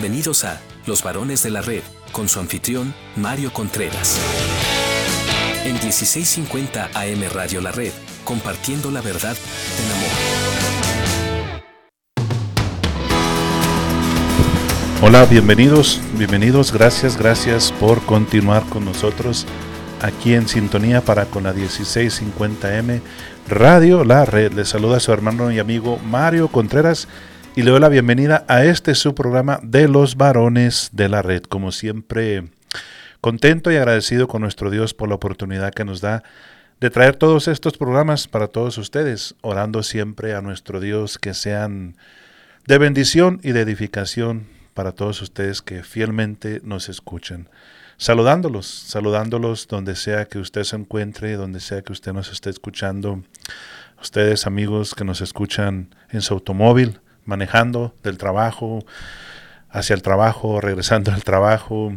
Bienvenidos a Los Varones de la Red, con su anfitrión, Mario Contreras. En 1650 AM Radio La Red, compartiendo la verdad en amor. Hola, bienvenidos, gracias por continuar con nosotros aquí en sintonía para con la 1650 AM Radio La Red. Les saluda a su hermano y amigo Mario Contreras y le doy la bienvenida a su programa de Los Varones de la Red. Como siempre, contento y agradecido con nuestro Dios por la oportunidad que nos da de traer todos estos programas para todos ustedes, orando siempre a nuestro Dios que sean de bendición y de edificación para todos ustedes que fielmente nos escuchan. Saludándolos donde sea que usted se encuentre, donde sea que usted nos esté escuchando. Ustedes, amigos que nos escuchan en su automóvil, manejando del trabajo, hacia el trabajo, regresando al trabajo,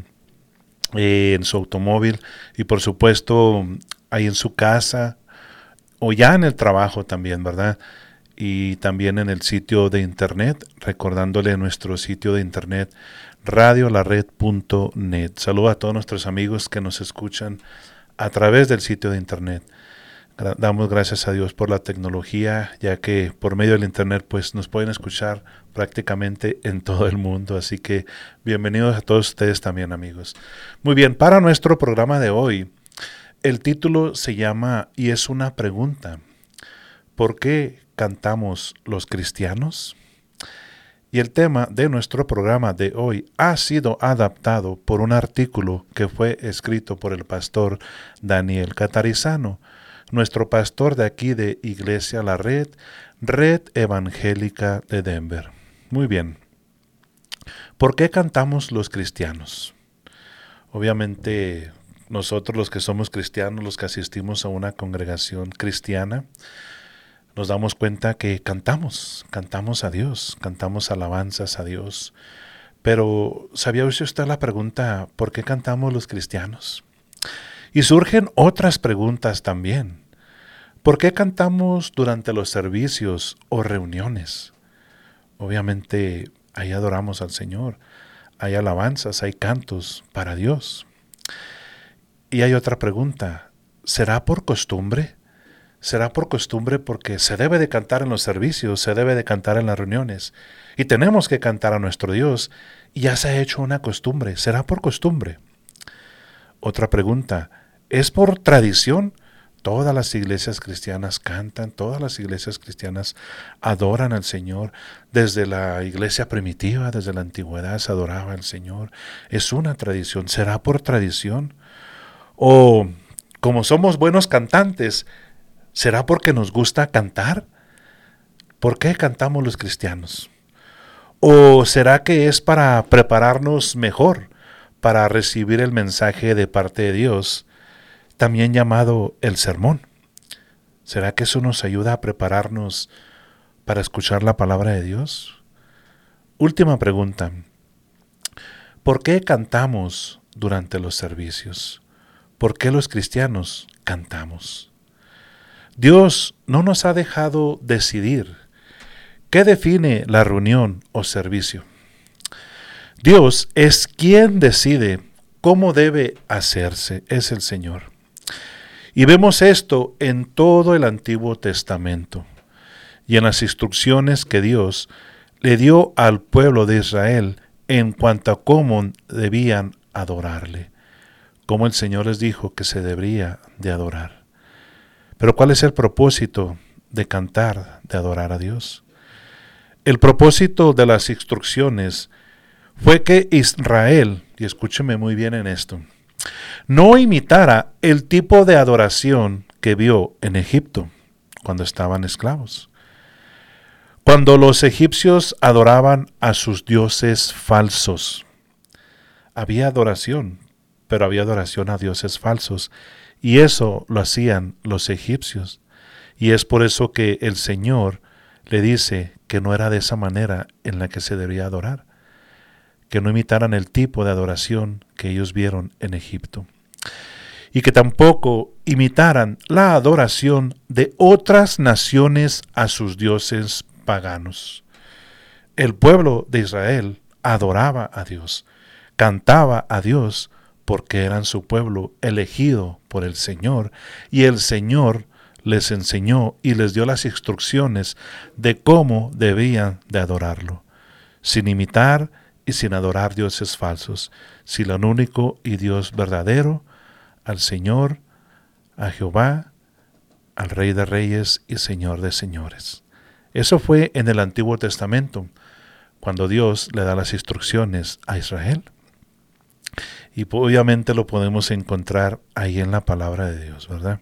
en su automóvil y por supuesto ahí en su casa o ya en el trabajo también, ¿verdad? Y también en el sitio de internet, recordándole nuestro sitio de internet radiolared.net. Saludo a todos nuestros amigos que nos escuchan a través del sitio de internet. Damos gracias a Dios por la tecnología, ya que por medio del internet pues nos pueden escuchar prácticamente en todo el mundo. Así que bienvenidos a todos ustedes también, amigos. Muy bien, para nuestro programa de hoy, el título se llama y es una pregunta: ¿por qué cantamos los cristianos? Y el tema de nuestro programa de hoy ha sido adaptado por un artículo que fue escrito por el pastor Daniel Catarizano, nuestro pastor de aquí de Iglesia La Red, Red Evangélica de Denver. Muy bien. ¿Por qué cantamos los cristianos? Obviamente, nosotros los que somos cristianos, los que asistimos a una congregación cristiana, nos damos cuenta que cantamos a Dios, cantamos alabanzas a Dios. Pero, ¿sabía usted la pregunta, ¿por qué cantamos los cristianos? Y surgen otras preguntas también. ¿Por qué cantamos durante los servicios o reuniones? Obviamente, ahí adoramos al Señor, hay alabanzas, hay cantos para Dios. Y hay otra pregunta, ¿será por costumbre? ¿Será por costumbre porque se debe de cantar en los servicios, se debe de cantar en las reuniones? Y tenemos que cantar a nuestro Dios, y ya se ha hecho una costumbre. ¿Será por costumbre? Otra pregunta, ¿es por tradición? Todas las iglesias cristianas cantan, todas las iglesias cristianas adoran al Señor. Desde la iglesia primitiva, desde la antigüedad se adoraba al Señor. Es una tradición. ¿Será por tradición? O como somos buenos cantantes, ¿será porque nos gusta cantar? ¿Por qué cantamos los cristianos? ¿O será que es para prepararnos mejor para recibir el mensaje de parte de Dios, también llamado el sermón? ¿Será que eso nos ayuda a prepararnos para escuchar la palabra de Dios? Última pregunta. ¿Por qué cantamos durante los servicios? ¿Por qué los cristianos cantamos? Dios no nos ha dejado decidir qué define la reunión o servicio. Dios es quien decide cómo debe hacerse, es el Señor. Y vemos esto en todo el Antiguo Testamento y en las instrucciones que Dios le dio al pueblo de Israel en cuanto a cómo debían adorarle, cómo el Señor les dijo que se debería de adorar. Pero ¿cuál es el propósito de cantar, de adorar a Dios? El propósito de las instrucciones fue que Israel, y escúcheme muy bien en esto, no imitara el tipo de adoración que vio en Egipto cuando estaban esclavos. Cuando los egipcios adoraban a sus dioses falsos, había adoración, pero había adoración a dioses falsos, y eso lo hacían los egipcios. Y es por eso que el Señor le dice que no era de esa manera en la que se debía adorar, que no imitaran el tipo de adoración que ellos vieron en Egipto, y que tampoco imitaran la adoración de otras naciones a sus dioses paganos. El pueblo de Israel adoraba a Dios, cantaba a Dios, porque eran su pueblo elegido por el Señor, y el Señor les enseñó y les dio las instrucciones de cómo debían de adorarlo, sin imitar y sin adorar dioses falsos, sino al único y Dios verdadero, al Señor, a Jehová, al Rey de Reyes y Señor de Señores. Eso fue en el Antiguo Testamento, cuando Dios le da las instrucciones a Israel. Y obviamente lo podemos encontrar ahí en la palabra de Dios, ¿verdad?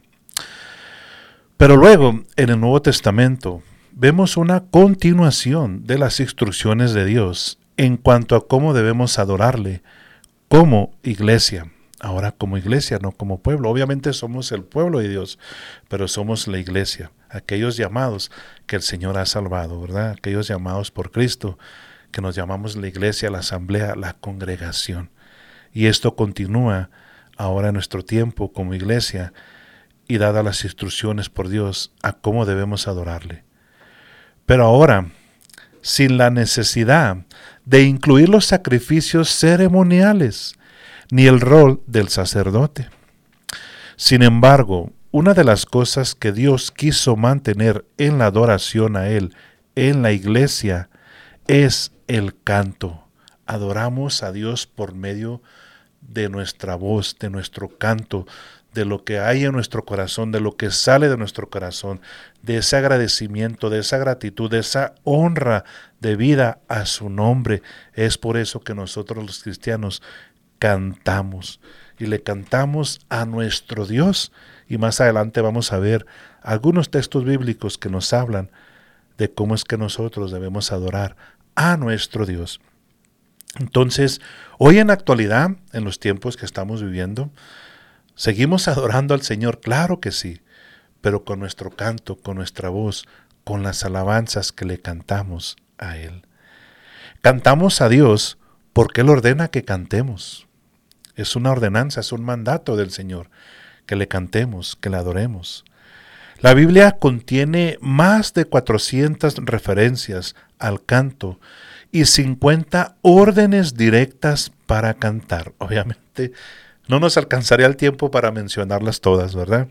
Pero luego, en el Nuevo Testamento, vemos una continuación de las instrucciones de Dios en cuanto a cómo debemos adorarle como iglesia. Ahora como iglesia, no como pueblo. Obviamente somos el pueblo de Dios, pero somos la iglesia, aquellos llamados que el Señor ha salvado, ¿verdad? Aquellos llamados por Cristo, que nos llamamos la iglesia, la asamblea, la congregación. Y esto continúa ahora en nuestro tiempo como iglesia y dadas las instrucciones por Dios a cómo debemos adorarle. Pero ahora, sin la necesidad de incluir los sacrificios ceremoniales, ni el rol del sacerdote. Sin embargo, una de las cosas que Dios quiso mantener en la adoración a Él, en la iglesia, es el canto. Adoramos a Dios por medio de nuestra voz, de nuestro canto, de lo que hay en nuestro corazón, de lo que sale de nuestro corazón, de ese agradecimiento, de esa gratitud, de esa honra de vida a su nombre. Es por eso que nosotros los cristianos cantamos y le cantamos a nuestro Dios. Y más adelante vamos a ver algunos textos bíblicos que nos hablan de cómo es que nosotros debemos adorar a nuestro Dios. Entonces, hoy en la actualidad, en los tiempos que estamos viviendo, ¿seguimos adorando al Señor? Claro que sí, pero con nuestro canto, con nuestra voz, con las alabanzas que le cantamos a Él. Cantamos a Dios porque Él ordena que cantemos. Es una ordenanza, es un mandato del Señor, que le cantemos, que le adoremos. La Biblia contiene más de 400 referencias al canto y 50 órdenes directas para cantar. Obviamente no nos alcanzaría el tiempo para mencionarlas todas, ¿verdad?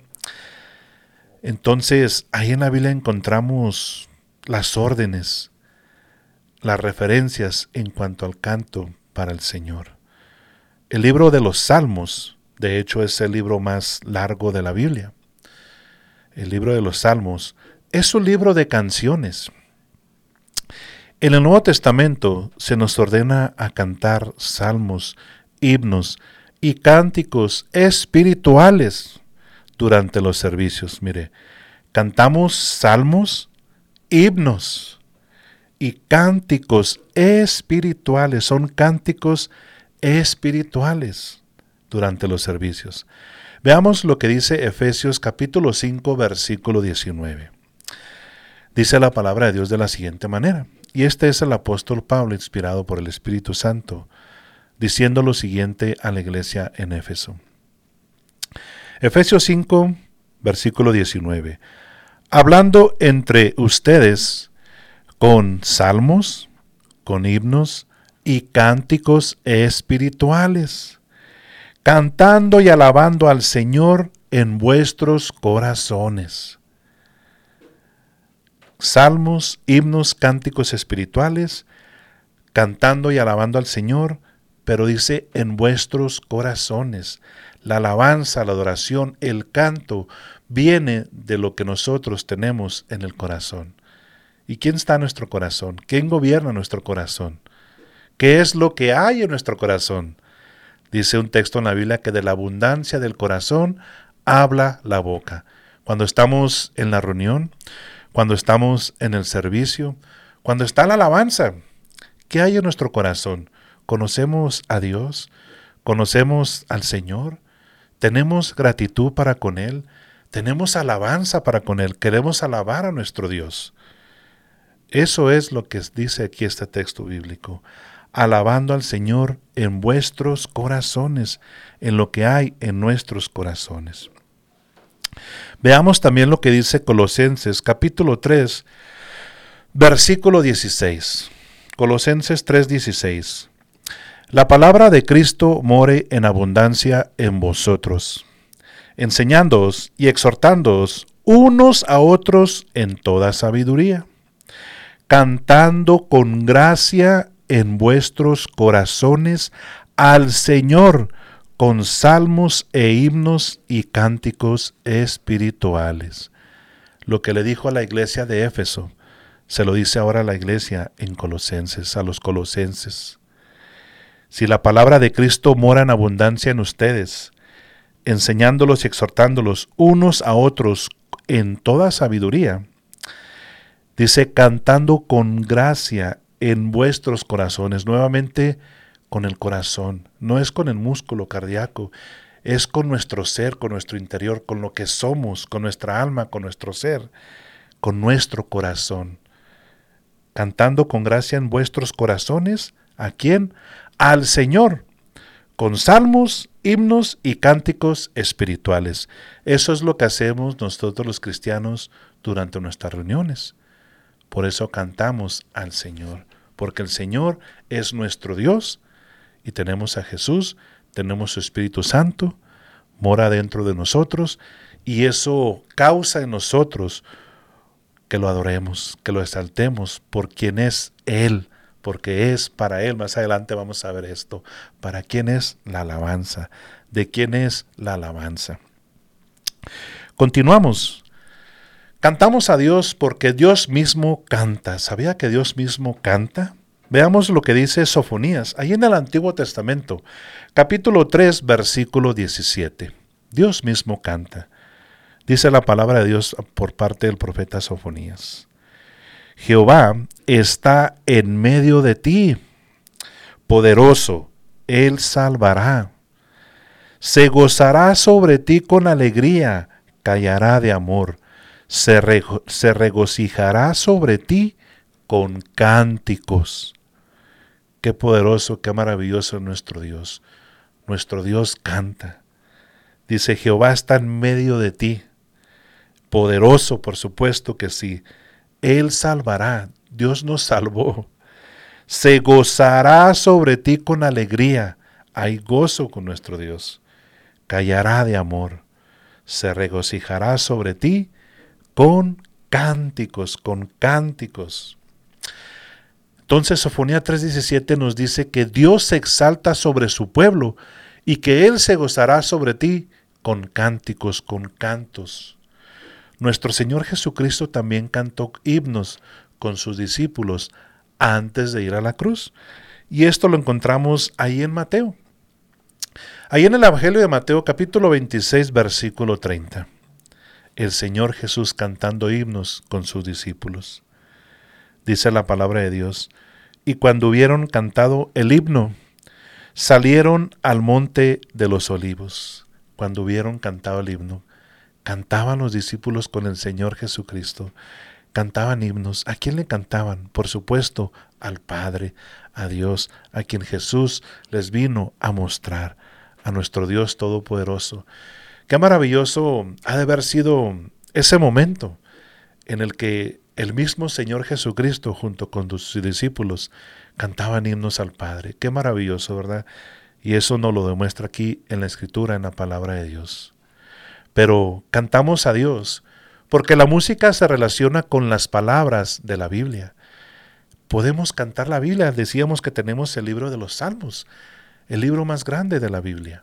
Entonces, ahí en la Biblia encontramos las órdenes, las referencias en cuanto al canto para el Señor. El libro de los Salmos, de hecho, es el libro más largo de la Biblia. El libro de los Salmos es un libro de canciones. En el Nuevo Testamento se nos ordena a cantar salmos, himnos y cánticos espirituales durante los servicios. Mire, cantamos salmos, himnos y cánticos espirituales. Son cánticos espirituales durante los servicios. Veamos lo que dice Efesios capítulo 5, versículo 19. Dice la palabra de Dios de la siguiente manera, y este es el apóstol Pablo inspirado por el Espíritu Santo, diciendo lo siguiente a la iglesia en Éfeso. Efesios 5, versículo 19. Hablando entre ustedes con salmos, con himnos y cánticos espirituales, cantando y alabando al Señor en vuestros corazones. Salmos, himnos, cánticos espirituales, cantando y alabando al Señor, pero dice en vuestros corazones. La alabanza, la adoración, el canto viene de lo que nosotros tenemos en el corazón. ¿Y quién está en nuestro corazón? ¿Quién gobierna nuestro corazón? ¿Qué es lo que hay en nuestro corazón? Dice un texto en la Biblia que de la abundancia del corazón habla la boca. Cuando estamos en la reunión, cuando estamos en el servicio, cuando está la alabanza, ¿qué hay en nuestro corazón? ¿Conocemos a Dios? ¿Conocemos al Señor? ¿Tenemos gratitud para con Él? ¿Tenemos alabanza para con Él? ¿Queremos alabar a nuestro Dios? Eso es lo que dice aquí este texto bíblico. Alabando al Señor en vuestros corazones, en lo que hay en nuestros corazones. Veamos también lo que dice Colosenses capítulo 3, versículo 16. Colosenses 3:16. La palabra de Cristo more en abundancia en vosotros, enseñándoos y exhortándoos unos a otros en toda sabiduría, cantando con gracia en vuestros corazones al Señor con salmos e himnos y cánticos espirituales. Lo que le dijo a la iglesia de Éfeso, se lo dice ahora a la iglesia en Colosenses, a los colosenses. Si la palabra de Cristo mora en abundancia en ustedes, enseñándolos y exhortándolos unos a otros en toda sabiduría, dice, cantando con gracia en vuestros corazones, nuevamente con el corazón, no es con el músculo cardíaco, es con nuestro ser, con nuestro interior, con lo que somos, con nuestra alma, con nuestro ser, con nuestro corazón. Cantando con gracia en vuestros corazones, ¿a quién? Al Señor, con salmos, himnos y cánticos espirituales. Eso es lo que hacemos nosotros los cristianos durante nuestras reuniones. Por eso cantamos al Señor, porque el Señor es nuestro Dios y tenemos a Jesús, tenemos su Espíritu Santo, mora dentro de nosotros y eso causa en nosotros que lo adoremos, que lo exaltemos por quien es Él, porque es para Él. Más adelante vamos a ver esto. ¿Para quién es la alabanza? ¿De quién es la alabanza? Continuamos. Cantamos a Dios porque Dios mismo canta. ¿Sabía que Dios mismo canta? Veamos lo que dice Sofonías, ahí en el Antiguo Testamento, capítulo 3, versículo 17. Dios mismo canta. Dice la palabra de Dios por parte del profeta Sofonías. Jehová está en medio de ti, poderoso, Él salvará. Se gozará sobre ti con alegría, callará de amor, se regocijará sobre ti con cánticos. Qué poderoso, qué maravilloso es nuestro Dios. Nuestro Dios canta. Dice, Jehová está en medio de ti. Poderoso, por supuesto que sí. Él salvará. Dios nos salvó. Se gozará sobre ti con alegría. Hay gozo con nuestro Dios. Callará de amor. Se regocijará sobre ti con cánticos, con cánticos. Entonces Sofonía 3:17 nos dice que Dios se exalta sobre su pueblo y que Él se gozará sobre ti con cánticos, con cantos. Nuestro Señor Jesucristo también cantó himnos con sus discípulos antes de ir a la cruz. Y esto lo encontramos ahí en Mateo. Ahí en el Evangelio de Mateo, capítulo 26, versículo 30. El Señor Jesús cantando himnos con sus discípulos. Dice la palabra de Dios, y cuando hubieron cantado el himno, salieron al monte de los olivos. Cuando hubieron cantado el himno, cantaban los discípulos con el Señor Jesucristo. Cantaban himnos. ¿A quién le cantaban? Por supuesto, al Padre, a Dios, a quien Jesús les vino a mostrar, a nuestro Dios Todopoderoso. Qué maravilloso ha de haber sido ese momento en el que el mismo Señor Jesucristo junto con sus discípulos cantaban himnos al Padre. Qué maravilloso, ¿verdad? Y eso nos lo demuestra aquí en la Escritura, en la palabra de Dios. Pero cantamos a Dios porque la música se relaciona con las palabras de la Biblia. Podemos cantar la Biblia. Decíamos que tenemos el libro de los Salmos, el libro más grande de la Biblia.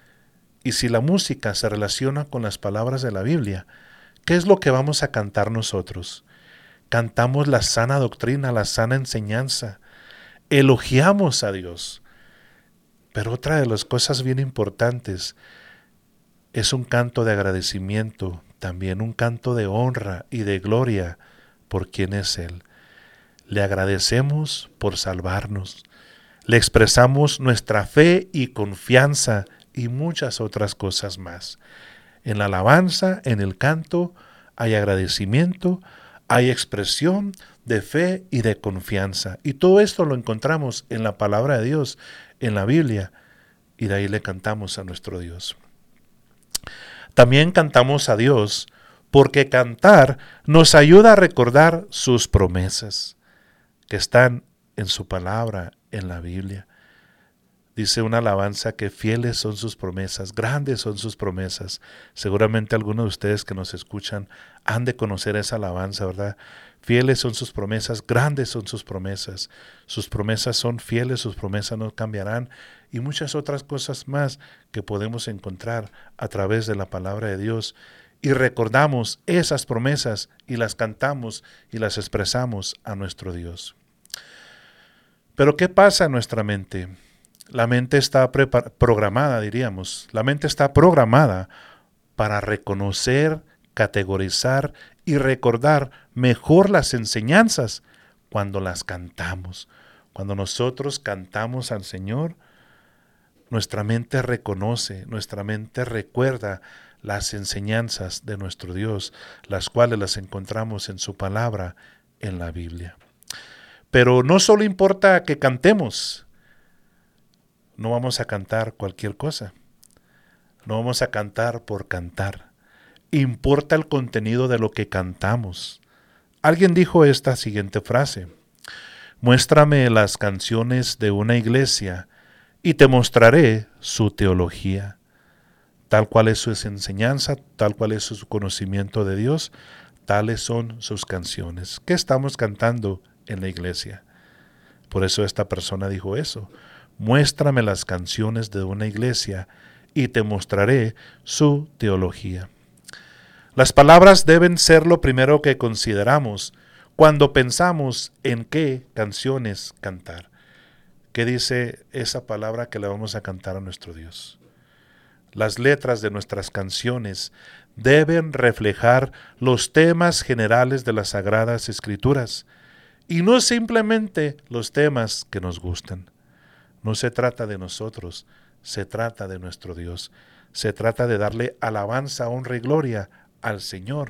Y si la música se relaciona con las palabras de la Biblia, ¿qué es lo que vamos a cantar nosotros? Cantamos la sana doctrina, la sana enseñanza. Elogiamos a Dios. Pero otra de las cosas bien importantes es un canto de agradecimiento, también un canto de honra y de gloria por quien es Él. Le agradecemos por salvarnos. Le expresamos nuestra fe y confianza y muchas otras cosas más. En la alabanza, en el canto, hay agradecimiento, hay expresión de fe y de confianza. Y todo esto lo encontramos en la palabra de Dios, en la Biblia, y de ahí le cantamos a nuestro Dios. También cantamos a Dios porque cantar nos ayuda a recordar sus promesas, que están en su palabra, en la Biblia. Dice una alabanza que fieles son sus promesas, grandes son sus promesas. Seguramente algunos de ustedes que nos escuchan han de conocer esa alabanza, ¿verdad? Fieles son sus promesas, grandes son sus promesas. Sus promesas son fieles, sus promesas no cambiarán. Y muchas otras cosas más que podemos encontrar a través de la palabra de Dios. Y recordamos esas promesas y las cantamos y las expresamos a nuestro Dios. Pero ¿qué pasa en nuestra mente? La mente está programada, diríamos. La mente está programada para reconocer, categorizar y recordar mejor las enseñanzas cuando las cantamos. Cuando nosotros cantamos al Señor, nuestra mente reconoce, nuestra mente recuerda las enseñanzas de nuestro Dios, las cuales las encontramos en su palabra, en la Biblia. Pero no solo importa que cantemos. No vamos a cantar cualquier cosa. No vamos a cantar por cantar. Importa el contenido de lo que cantamos. Alguien dijo esta siguiente frase: muéstrame las canciones de una iglesia y te mostraré su teología. Tal cual es su enseñanza, tal cual es su conocimiento de Dios, tales son sus canciones. ¿Qué estamos cantando en la iglesia? Por eso esta persona dijo eso. Muéstrame las canciones de una iglesia y te mostraré su teología. Las palabras deben ser lo primero que consideramos cuando pensamos en qué canciones cantar. ¿Qué dice esa palabra que le vamos a cantar a nuestro Dios? Las letras de nuestras canciones deben reflejar los temas generales de las Sagradas Escrituras y no simplemente los temas que nos gustan. No se trata de nosotros, se trata de nuestro Dios. Se trata de darle alabanza, honra y gloria al Señor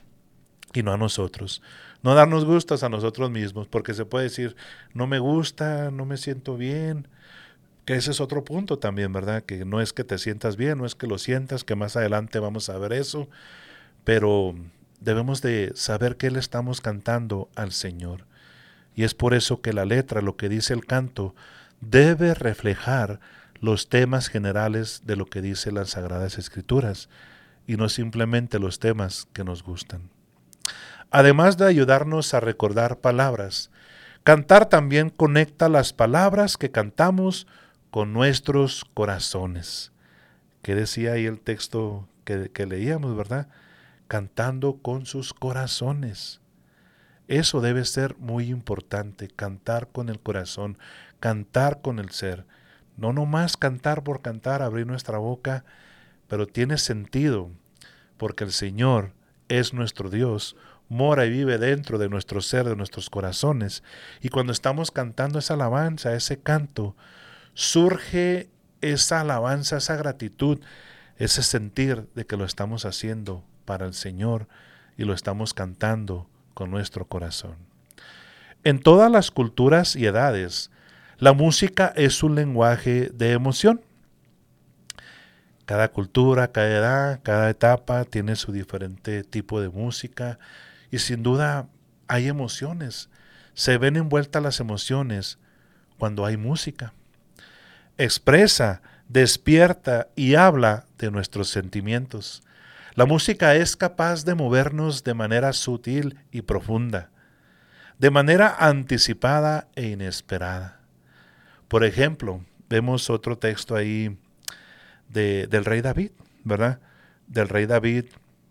y no a nosotros. No darnos gustos a nosotros mismos, porque se puede decir, no me gusta, no me siento bien, que ese es otro punto también, ¿verdad? Que no es que te sientas bien, no es que lo sientas, que más adelante vamos a ver eso, pero debemos de saber qué le estamos cantando al Señor. Y es por eso que la letra, lo que dice el canto, debe reflejar los temas generales de lo que dice las Sagradas Escrituras y no simplemente los temas que nos gustan. Además de ayudarnos a recordar palabras, cantar también conecta las palabras que cantamos con nuestros corazones. ¿Qué decía ahí el texto que leíamos, verdad? Cantando con sus corazones. Eso debe ser muy importante, cantar con el corazón, cantar con el ser. No nomás cantar por cantar, abrir nuestra boca, pero tiene sentido, porque el Señor es nuestro Dios, mora y vive dentro de nuestro ser, de nuestros corazones. Y cuando estamos cantando esa alabanza, ese canto, surge esa alabanza, esa gratitud, ese sentir de que lo estamos haciendo para el Señor y lo estamos cantando con nuestro corazón. En todas las culturas y edades, la música es un lenguaje de emoción. Cada cultura, cada edad, cada etapa tiene su diferente tipo de música y sin duda hay emociones. Se ven envueltas las emociones cuando hay música. Expresa, despierta y habla de nuestros sentimientos. La música es capaz de movernos de manera sutil y profunda, de manera anticipada e inesperada. Por ejemplo, vemos otro texto ahí del rey David, ¿verdad? Del rey David,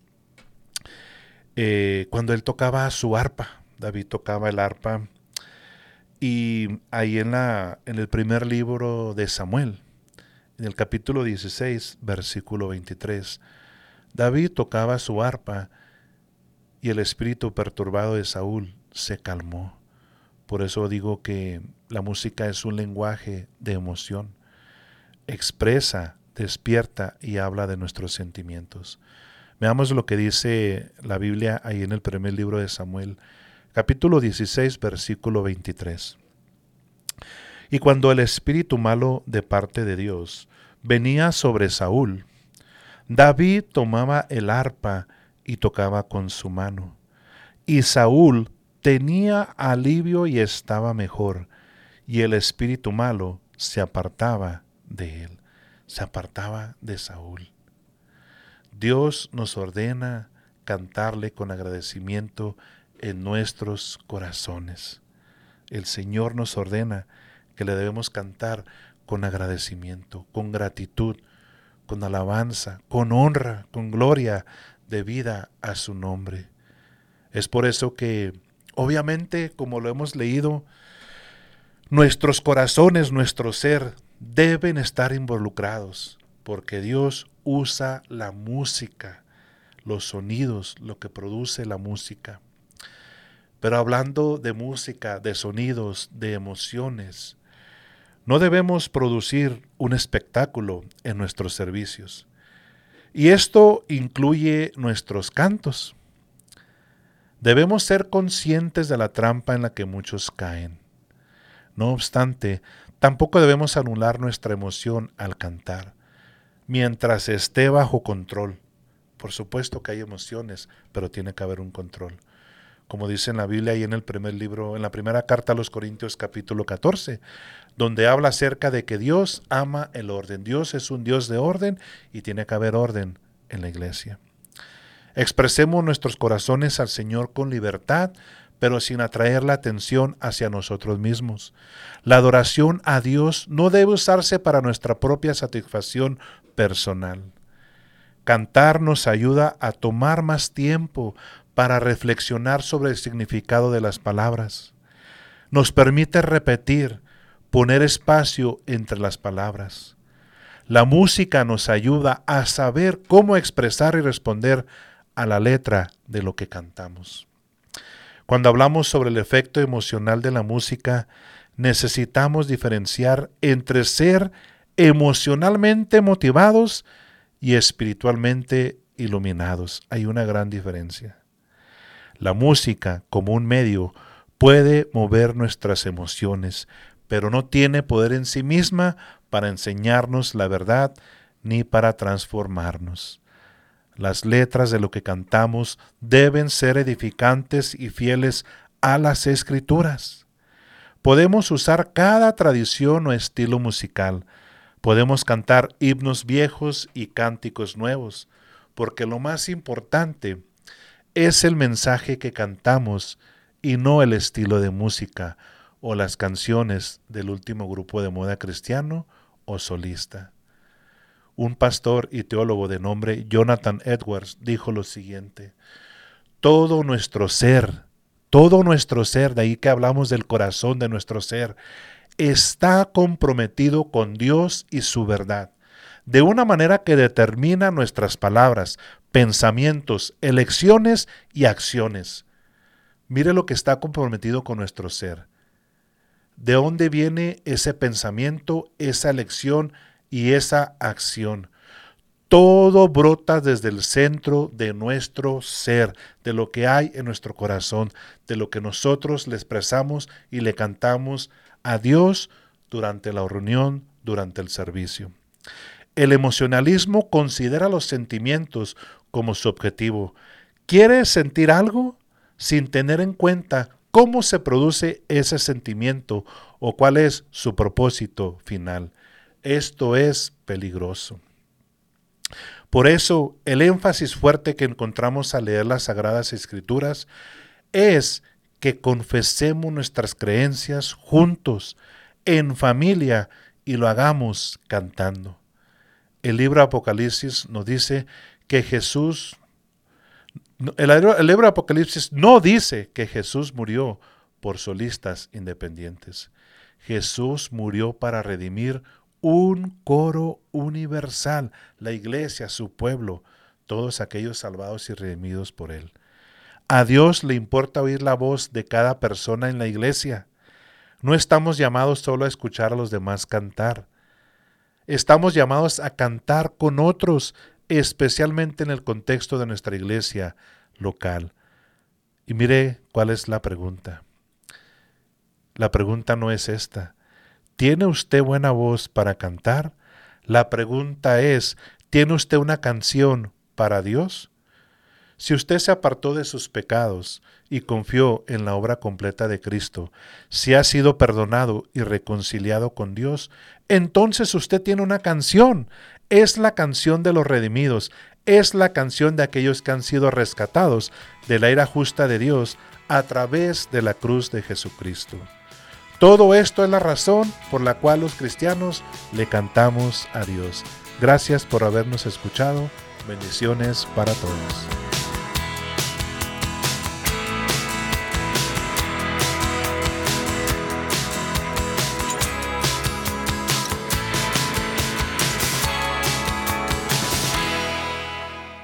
cuando él tocaba su arpa. David tocaba el arpa y ahí en el primer libro de Samuel, en el capítulo 16, versículo 23, David tocaba su arpa y el espíritu perturbado de Saúl se calmó. Por eso digo que la música es un lenguaje de emoción. Expresa, despierta y habla de nuestros sentimientos. Veamos lo que dice la Biblia ahí en el primer libro de Samuel, capítulo 16, versículo 23. Y cuando el espíritu malo de parte de Dios venía sobre Saúl, David tomaba el arpa y tocaba con su mano. Y Saúl tenía alivio y estaba mejor, y el espíritu malo se apartaba de él, se apartaba de Saúl. Dios nos ordena cantarle con agradecimiento en nuestros corazones. El Señor nos ordena que le debemos cantar con agradecimiento, con gratitud, con alabanza, con honra, con gloria debida a su nombre. Es por eso que, obviamente, como lo hemos leído, nuestros corazones, nuestro ser, deben estar involucrados, porque Dios usa la música, los sonidos, lo que produce la música. Pero hablando de música, de sonidos, de emociones, no debemos producir un espectáculo en nuestros servicios. Y esto incluye nuestros cantos. Debemos ser conscientes de la trampa en la que muchos caen. No obstante, tampoco debemos anular nuestra emoción al cantar, mientras esté bajo control. Por supuesto que hay emociones, pero tiene que haber un control. Como dice en la Biblia y en el primer libro, en la primera carta a los Corintios capítulo 14, donde habla acerca de que Dios ama el orden. Dios es un Dios de orden y tiene que haber orden en la iglesia. Expresemos nuestros corazones al Señor con libertad, pero sin atraer la atención hacia nosotros mismos. La adoración a Dios no debe usarse para nuestra propia satisfacción personal. Cantar nos ayuda a tomar más tiempo para reflexionar sobre el significado de las palabras. Nos permite repetir, poner espacio entre las palabras. La música nos ayuda a saber cómo expresar y responder a la letra de lo que cantamos. Cuando hablamos sobre el efecto emocional de la música, necesitamos diferenciar entre ser emocionalmente motivados y espiritualmente iluminados. Hay una gran diferencia. La música, como un medio, puede mover nuestras emociones, pero no tiene poder en sí misma para enseñarnos la verdad ni para transformarnos. Las letras de lo que cantamos deben ser edificantes y fieles a las Escrituras. Podemos usar cada tradición o estilo musical. Podemos cantar himnos viejos y cánticos nuevos, porque lo más importante es el mensaje que cantamos y no el estilo de música o las canciones del último grupo de moda cristiano o solista. Un pastor y teólogo de nombre Jonathan Edwards dijo lo siguiente: todo nuestro ser, de ahí que hablamos del corazón de nuestro ser, está comprometido con Dios y su verdad, de una manera que determina nuestras palabras, pensamientos, elecciones y acciones. Mire lo que está comprometido con nuestro ser. ¿De dónde viene ese pensamiento, esa elección y esa acción? Todo brota desde el centro de nuestro ser, de lo que hay en nuestro corazón, de lo que nosotros le expresamos y le cantamos a Dios durante la reunión, durante el servicio. El emocionalismo considera los sentimientos como su objetivo. Quiere sentir algo sin tener en cuenta cómo se produce ese sentimiento o cuál es su propósito final. Esto es peligroso. Por eso, el énfasis fuerte que encontramos al leer las Sagradas Escrituras es que confesemos nuestras creencias juntos, en familia, y lo hagamos cantando. El libro Apocalipsis nos dice que el libro Apocalipsis no dice que Jesús murió por solistas independientes. Jesús murió para redimir un coro universal, la iglesia, su pueblo, todos aquellos salvados y redimidos por Él. A Dios le importa oír la voz de cada persona en la iglesia. No estamos llamados solo a escuchar a los demás cantar. Estamos llamados a cantar con otros, especialmente en el contexto de nuestra iglesia local. Y mire cuál es la pregunta. La pregunta no es esta: ¿tiene usted buena voz para cantar? La pregunta es: ¿tiene usted una canción para Dios? Si usted se apartó de sus pecados y confió en la obra completa de Cristo, si ha sido perdonado y reconciliado con Dios, entonces usted tiene una canción. Es la canción de los redimidos, es la canción de aquellos que han sido rescatados de la ira justa de Dios a través de la cruz de Jesucristo. Todo esto es la razón por la cual los cristianos le cantamos a Dios. Gracias por habernos escuchado. Bendiciones para todos.